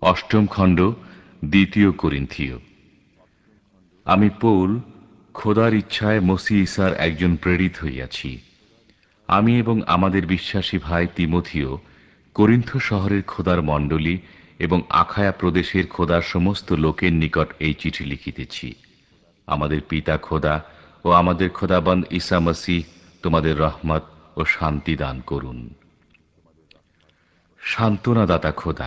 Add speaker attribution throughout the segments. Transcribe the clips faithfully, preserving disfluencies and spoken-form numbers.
Speaker 1: অষ্টম খণ্ড, দ্বিতীয় করিন্থীয়। আমি পৌল, খোদার ইচ্ছায় মসী ঈসার একজন প্রেরিত হইয়াছি। আমি এবং আমাদের বিশ্বাসী ভাই তিমথিও করিন্থ শহরের খোদার মণ্ডলী এবং আখায়া প্রদেশের খোদার সমস্ত লোকের নিকট এই চিঠি লিখিতেছি। আমাদের পিতা খোদা ও আমাদের খোদাবন্দ ঈসা মসীহ তোমাদের রহমত ও শান্তি দান করুন। সান্ত্বনাদাতা খোদা।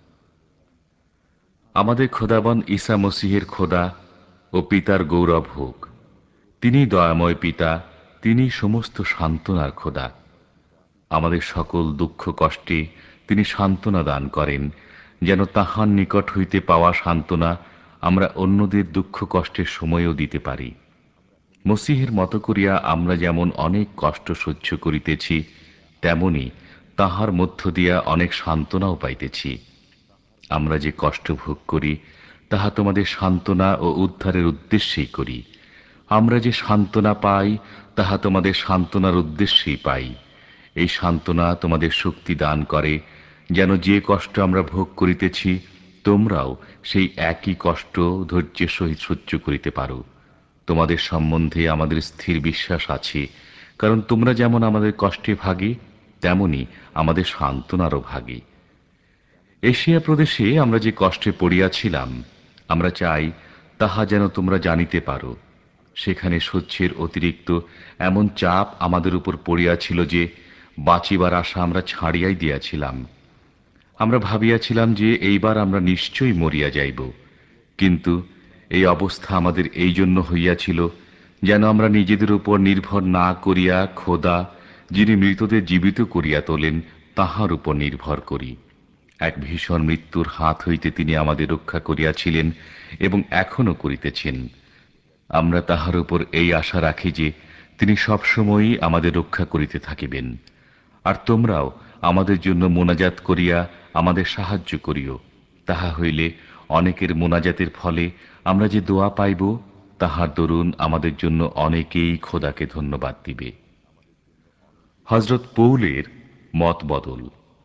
Speaker 1: আমাদের খোদাবন্দ ঈসা মসীহের খোদা ও পিতার গৌরব হোক। তিনি দয়াময় পিতা, তিনি সমস্ত সান্ত্বনার খোদা। আমাদের সকল দুঃখ কষ্টে তিনি সান্ত্বনা দান করেন, যেন তাঁহার নিকট হইতে পাওয়া সান্ত্বনা আমরা অন্যদের দুঃখ কষ্টের সময়ও দিতে পারি। মসীহের মতো করিয়া আমরা যেমন অনেক কষ্ট সহ্য করিতেছি, তেমনি তাঁহার মধ্য দিয়া অনেক সান্ত্বনাও পাইতেছি। আমরা যে কষ্ট ভোগ করি, তাহা তোমাদের সান্ত্বনা ও উদ্ধারের উদ্দেশ্যেই করি। আমরা যে সান্ত্বনা পাই, তাহা তোমাদের সান্ত্বনার উদ্দেশ্যেই পাই। এই সান্ত্বনা তোমাদের শক্তি দান করে, যেন যে কষ্ট আমরা ভোগ করিতেছি, তোমরাও সেই একই কষ্ট ধৈর্যের সহিত সহ্য করিতে পারো। তোমাদের সম্বন্ধে আমাদের স্থির বিশ্বাস আছে, কারণ তোমরা যেমন আমাদের কষ্টে ভাগী, তেমনি আমাদের সান্ত্বনারও ভাগী। এশিয়া প্রদেশে আমরা যে কষ্টে পড়িয়াছিলাম, আমরা চাই তাহা যেন তোমরা জানিতে পারো। সেখানে সহ্যের অতিরিক্ত এমন চাপ আমাদের উপর পড়িয়াছিল যে বাঁচিবার আশা আমরা ছাড়িয়াই দিয়াছিলাম। আমরা ভাবিয়াছিলাম যে এইবার আমরা নিশ্চয়ই মরিয়া যাইব, কিন্তু এই অবস্থা আমাদের এই জন্য হইয়াছিল যেন আমরা নিজেদের উপর নির্ভর না করিয়া খোদা, যিনি মৃতদের জীবিত করিয়া তোলেন, তাঁহার উপর নির্ভর করি। এক ভীষণ মৃত্যুর হাত হইতে তিনি আমাদের রক্ষা করিয়াছিলেন এবং এখনও করিতেছেন। আমরা তাহার উপর এই আশা রাখি যে তিনি সবসময়ই আমাদের রক্ষা করিতে থাকিবেন। আর তোমরাও আমাদের জন্য মোনাজাত করিয়া আমাদের সাহায্য করিও। তাহা হইলে অনেকের মোনাজাতের ফলে আমরা যে দোয়া পাইব, তাহার দরুন আমাদের জন্য অনেকেই খোদাকে ধন্যবাদ দিবে। হযরত পৌলের মত বদল।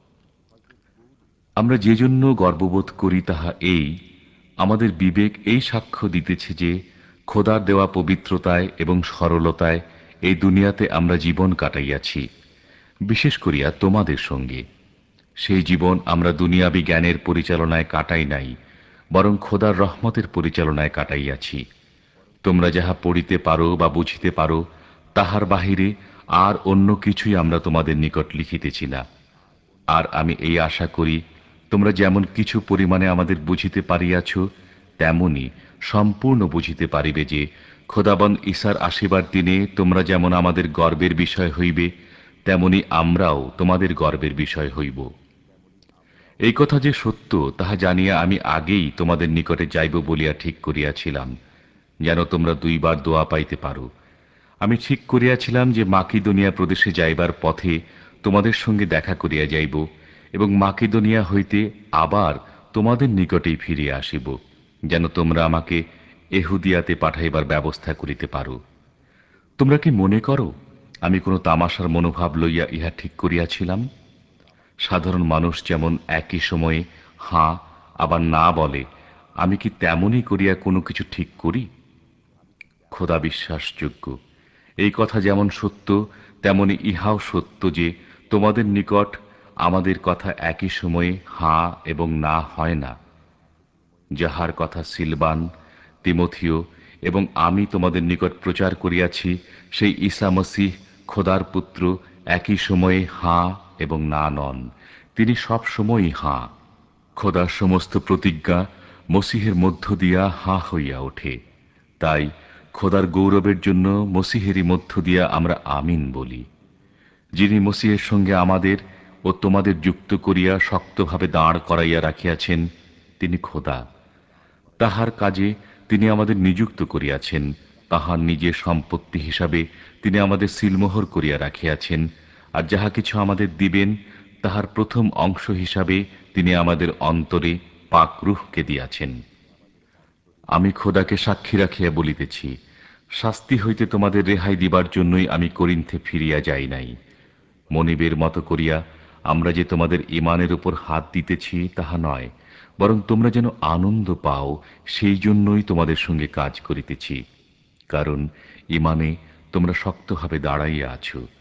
Speaker 1: আমরা যে জন্য গর্ববোধ করি তাহা এই, আমাদের বিবেক এই সাক্ষ্য দিতেছে যে খোদার দেওয়া পবিত্রতায় এবং সরলতায় এই দুনিয়াতে আমরা জীবন কাটাইয়াছি, বিশেষ করিয়া তোমাদের সঙ্গে। সেই জীবন আমরা দুনিয়াবী জ্ঞানের পরিচালনায় কাটাই নাই, বরং খোদার রহমতের পরিচালনায় কাটাইয়াছি। তোমরা যাহা পড়িতে পারো বা বুঝিতে পারো, তাহার বাহিরে আর অন্য কিছুই আমরা তোমাদের নিকট লিখিতেছি না। আর আমি এই আশা করি, তোমরা যেমন কিছু পরিমাণে আমাদের বুঝিতে পারিয়াছ, তেমনি সম্পূর্ণ বুঝিতে পারিবে যে খোদাবন্দ ঈসার আসিবার দিনে তোমরা যেমন আমাদের গর্বের বিষয় হইবে, তেমনি আমরাও তোমাদের গর্বের বিষয় হইব। এই কথা যে সত্য, তাহা জানিয়া আমি আগেই তোমাদের নিকটে যাইব বলিয়া ঠিক করিয়াছিলাম, যেন তোমরা দুইবার দোয়া পাইতে পারো। আমি ঠিক করিয়াছিলাম যে মাকিদোনিয়া প্রদেশে যাইবার পথে তোমাদের সঙ্গে দেখা করিয়া যাইব এবং মাকিদোনিয়া হইতে আবার তোমাদের নিকটেই ফিরিয়া আসিব, যেন তোমরা আমাকে এহুদিয়াতে পাঠাইবার ব্যবস্থা করিতে পারো। তোমরা কি মনে করো আমি কোনো তামাশার মনোভাব লইয়া ইহা ঠিক করিয়াছিলাম? সাধারণ মানুষ যেমন একই সময়ে হাঁ আবার না বলে, আমি কি তেমনই করিয়া কোনো কিছু ঠিক করি? খোদা বিশ্বাসযোগ্য। এই কথা যেমন সত্য, তেমনি ইহাও সত্য যে তোমাদের নিকট আমাদের কথা একই সময়ে হাঁ এবং না হয় না। যাহার কথা সিলবান, তিমথিও এবং আমি তোমাদের নিকট প্রচার করিয়াছি, সেই ঈসা মসীহ খোদার পুত্র একই সময়ে হাঁ এবং না নন, তিনি সব সময়ই হাঁ। খোদার সমস্ত প্রতিজ্ঞা মসীহের মধ্য দিয়া হাঁ হইয়া ওঠে। তাই খোদার গৌরবের জন্য মসীহেরই মধ্য দিয়া আমরা আমিন বলি। যিনি মসীহের সঙ্গে আমাদের ও তোমাদের যুক্ত করিয়া শক্তভাবে দাঁড় করাইয়া রাখিয়াছেন, তিনি খোদা। তাহার কাজে তিনি আমাদের নিযুক্ত করিয়াছেন, তাহার নিজের সম্পত্তি হিসাবে তিনি আমাদের সিলমোহর করিয়া রাখিয়াছেন। আর যাহা কিছু আমাদের দিবেন, তাহার প্রথম অংশ হিসাবে তিনি আমাদের অন্তরে পাক রূহকে দিয়াছেন। আমি খোদাকে সাক্ষী রাখিয়া বলিতেছি, শাস্তি হইতে তোমাদের রেহাই দিবার জন্যই আমি করিন্থে ফিরিয়া যাই নাই। মনিবের মতো করিয়া আমরা যে তোমাদের ঈমানের উপর হাত দিতেছি তাহা নয়, বরং তোমরা যেন আনন্দ পাও, সেই জন্যই তোমাদের সঙ্গে কাজ করিতেছি। কারণ ইমানে তোমরা শক্তভাবে দাঁড়াইয়া আছো।